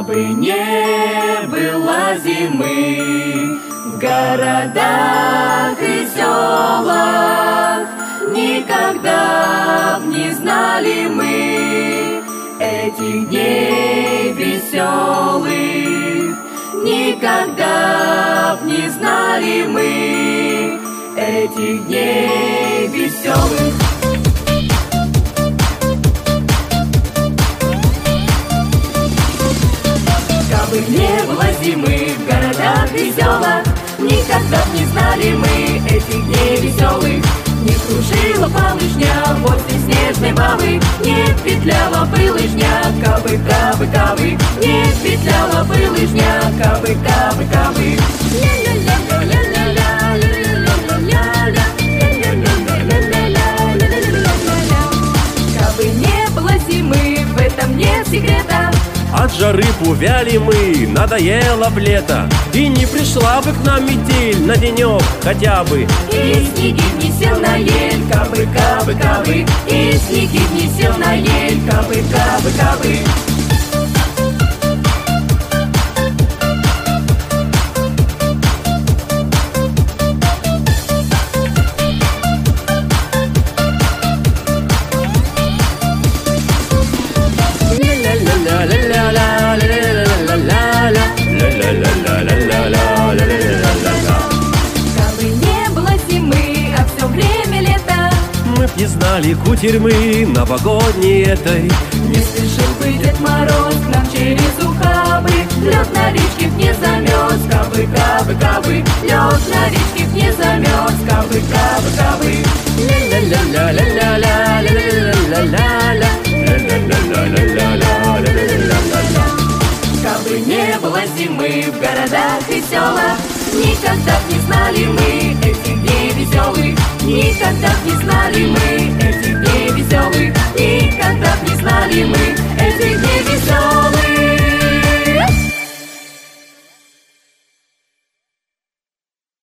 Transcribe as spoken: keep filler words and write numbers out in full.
Кабы не было зимы в городах и селах, никогда б не знали мы этих дней веселых. Никогда б не знали мы этих дней веселых. Кабы не было зимы в городах и селах, никогда б не знали мы этих дней веселых. Не кружила полышня возле снежной бабы, не петляла бы лыжня, кабы, кабы, кабы, не петляла бы лыжня, кабы, кабы, кабы. Кабы не было зимы, в этом нет секрета. От жары увяли мы, надоело б лето, и не пришла бы к нам метель на денек хотя бы. И снеги не сел на ель, кабы, кабы, кабы, и снеги не сел на ель, кабы, кабы, кабы. Кабы не было зимы, а все время лето, Мы б не знали кутерьмы новогодней этой. не спешил бы Дед Мороз к нам через ухабы. Лед на речке б не замерз, кабы, кабы, кабы. Лед на речке б не замерз, кабы, кабы, кабы. Кабы не было зимы в городах и селах, никогда б не знали